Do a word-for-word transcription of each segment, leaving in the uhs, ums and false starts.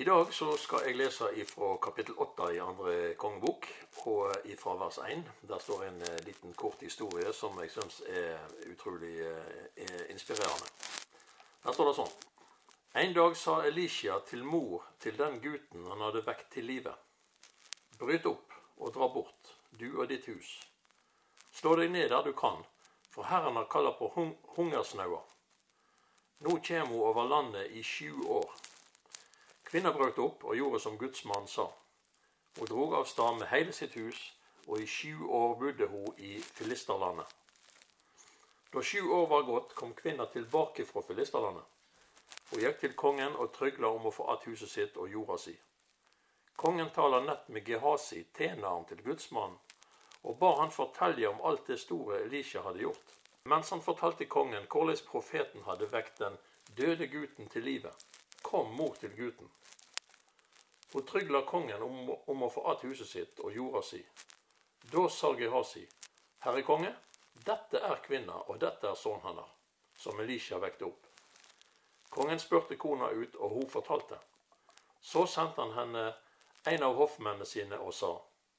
dag så skal jeg lese fra kapittel åtte i andre kongebok, og fra vers én. Der står en liten kort historie som jeg synes er utrolig er inspirerende. Der står det sånn. En dag sa Elisha til mor til den gutten han hadde vekt til livet. Bryt opp og dra bort, du og ditt hus. Slå deg ned der du kan, for Herren har kallet på hung hungersnauer. Nå kommer hun over landet i sju år. Kvinna brøt opp og gjorde som Guds mann sa. Hun drog av stad med hele sitt hus, og i sju år bodde hun i Filisterlandet. Da sju år var gått, kom kvinna tilbake fra Filisterlandet. Hun gikk til kongen og trygla om å få att huset sitt og jorda si. Kongen taler nett med Gehasi, tjeneren til Guds mann, og ba han fortelle om alt det store Elisha hadde gjort. Mens han fortalte kongen hvordan profeten hadde vekt den døde gutten til livet, kom mor til gutten. Hun trygla kongen om, om å få att huset sitt og jorda si. Da sa Gehasi, Herre konge, dette er kvinna, og dette er sånn henne, som Elisha vekte opp. Kongen spurte kona ut, og hun fortalte. Så sendte han henne en av hoffmennene sine og sa,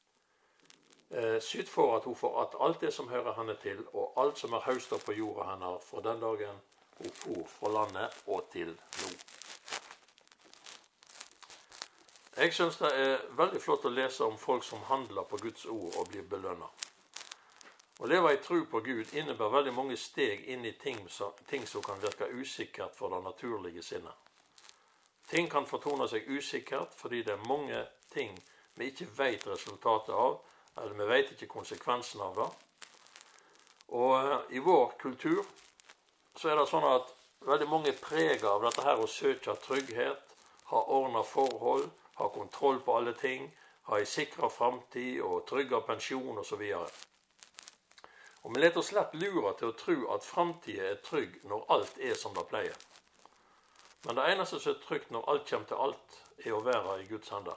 syt for at hun får att alt det som hører henne til, og alt som er høstet på jorda henne fra den dagen hun for fra landet og til nå. Jeg synes det er veldig flott å lese om folk som handler på Guds ord og blir belønnet. Å leve i tro på Gud innebærer veldig mange steg inn i ting som, ting som kan virke usikkert for det naturlige sinnet. Ting kan fortone seg usikkert fordi det er mange ting vi ikke vet resultatet av, eller vi vet ikke konsekvensen av det. Og uh, i vår kultur så er det sånn at veldig mange preger av dette her å søke trygghet, ha ordnet forhold, ha kontroll på alle ting, ha en sikret fremtid og trygge pensjon og så videre. Og vi leter oss lett lure til å tro at fremtiden er trygg når alt er som det pleier. Men det eneste som er trygt når alt kommer til alt, er å være i Guds hender.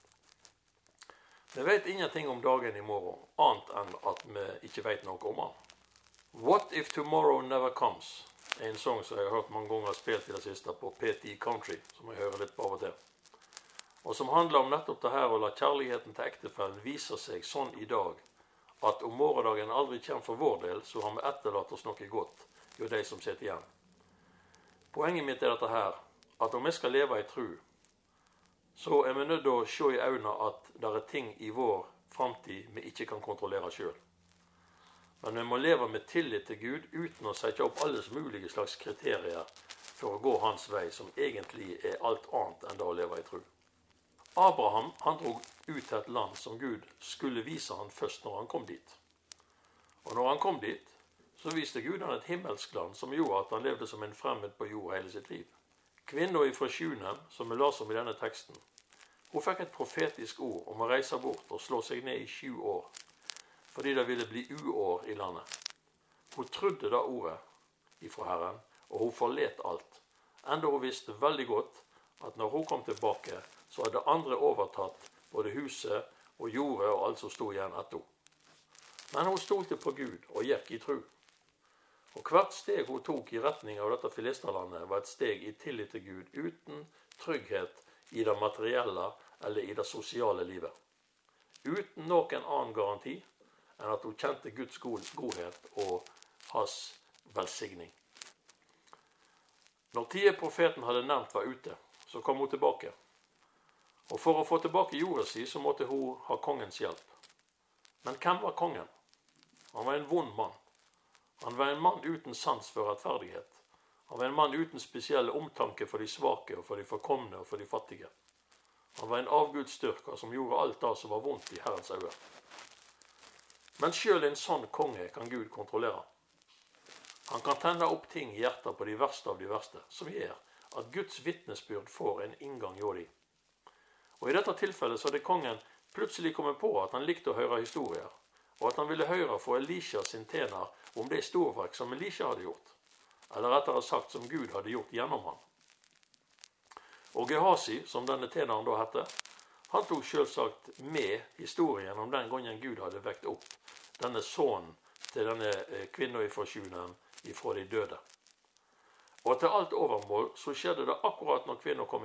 Vi vet ingenting om dagen i morgen, annet enn at vi ikke vet noe om han. What if tomorrow never comes? Er en sang som jeg har hørt mange ganger spilt i det siste på P T Country, som jeg hører litt på av og til. Og som handler om nettopp det her å la kjærligheten til ektefellen vise seg sånn i dag, at om morgendagen aldri kommer for vår del, så har vi etterlatt oss noe godt, jo de som sitter igjen. Poenget mitt er dette her, at om vi skal leve i tro, så er vi nødt til å se i øynene at det er ting i vår fremtid vi ikke kan kontrollere selv. Men vi må leve med tillit til Gud uten å sette opp alles mulige slags kriterier for å gå hans vei, som egentlig er alt annet enn det å leve i tro. Abraham han drog ut til et land som Gud skulle vise han først når han kom dit. Og når han kom dit, så viste Gud han et himmelsk land som gjorde at han levde som en fremmed på jord hele sitt liv. Kvinnen fra Sjunem, som vi las om i denne teksten, hun fikk et profetisk ord om å reise bort og slå seg ned i sju år, fordi det ville bli uår i landet. Hun trodde det ordet ifra Herren, og hun forlet alt. Enda hun visste veldig godt at når hun kom tilbake, så hadde andre overtatt både huset og jordet og alt som stod igjen etter henne. Men hun stolte på Gud og gikk i tro. Og hvert steg hun tok i retning av dette Filisterlandet var et steg i tillit til Gud, uten trygghet i det materielle eller i det sosiale livet. Uten noen annen garanti enn at hun kjente Guds godhet og hans velsigning. Når tida profeten hadde nevnt var ute, så kom hun tilbake. Og for å få tilbake jorda si, så måtte hun ha kongens hjelp. Men hvem var kongen? Han var en vond mann. Han var en mann uten sans for rettferdighet. Han var en mann uten spesiell omtanke for de svake og for de forkomne og for de fattige. Han var en avgudsdyrker som gjorde alt det som var vondt i Herrens øyne. Men selv en sånn konge kan Gud kontrollere. Han kan tenne opp ting i hjertet på de verste av de verste, som gjør at Guds vitnesbyrd får en inngang i de. Og i dette tilfellet så hadde kongen plutselig kommet på at han likte å høre historier, og at han ville høre fra Elisha sin tjener om det storverk som Elisha hadde gjort, eller rettere sagt som Gud hadde gjort gjennom han. Og Gehasi, som denne tjeneren da hette, han tok selvsagt med historien om den gangen Gud hadde vekt opp denne sønnen til denne kvinnen fra Sjunem ifra de døde. Og til alt overmål så skjedde det akkurat når kvinnen kom inn,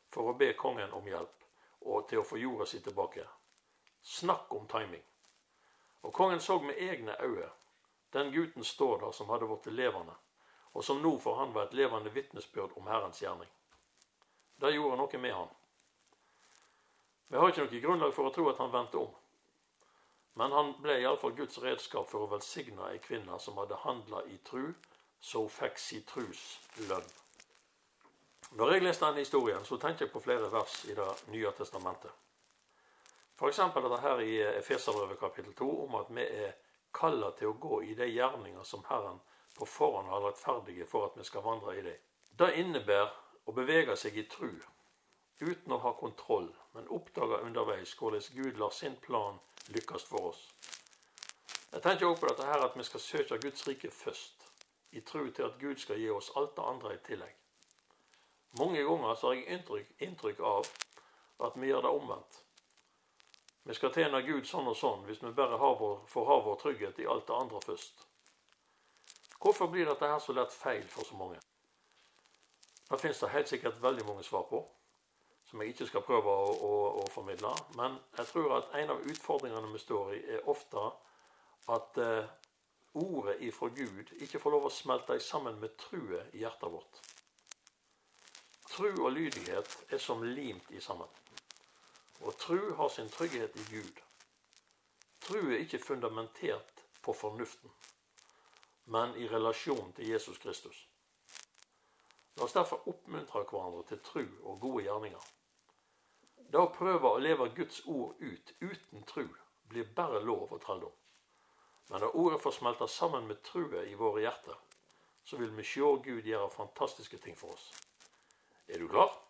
for å be kongen om hjelp, og til å få jorda si tilbake. Snakk om timing. Og kongen så med egne øyne den gutten står der som hadde vært levende, og som nå for han var et levende vittnesbyrd om Herrens gjerning. Det gjorde noe med han. Vi har ikke noe grunnlag for å tro at han vendte om. Men han ble i alle fall Guds redskap for å velsigne en kvinne som hadde handlet i tru, så fikk si trus lønn. Når jeg leste denne historien, så tenkte jeg på flere vers i det nye testamentet. For eksempel er det her i Efeserbrevet kapittel to om at vi er kallet til å gå i de gjerninger som Herren på forhånd har lagt ferdige for at vi skal vandre i det. Det innebærer å bevege seg i tru, uten å ha kontroll, men oppdage underveis hvordan Gud lar sin plan lykkes for oss. Jeg tenker også på dette her at vi skal søke Guds rike først, i tro til at Gud skal gi oss alt det andre i tillegg. Mange ganger så har jeg inntrykk, inntrykk av at vi gjør det omvendt. Vi skal tjene Gud sånn og sånn hvis vi bare har vår, får ha vår trygghet i alt det andre først. Hvorfor blir dette her så lett feil for så mange? Det finnes det helt sikkert veldig mange svar på, som jeg ikke skal prøve å, å, å formidle. Men jeg tror at en av utfordringene vi står i er ofte at eh, ordet ifra Gud ikke får lov å smelte sammen med true i hjertet vårt. Tru og lydighet er som limt i sammen. Og tru har sin trygghet i Gud. Tru er ikke fundamentert på fornuften, men i relasjon til Jesus Kristus. La oss derfor oppmuntre hverandre til tru og gode gjerninger. Det å prøve å leve Guds ord ut uten tru blir bare lov og trelldom. Men når ordet får smelte sammen med true i våre hjerter, så vil vi se Gud gjøre fantastiske ting for oss. Er du klar?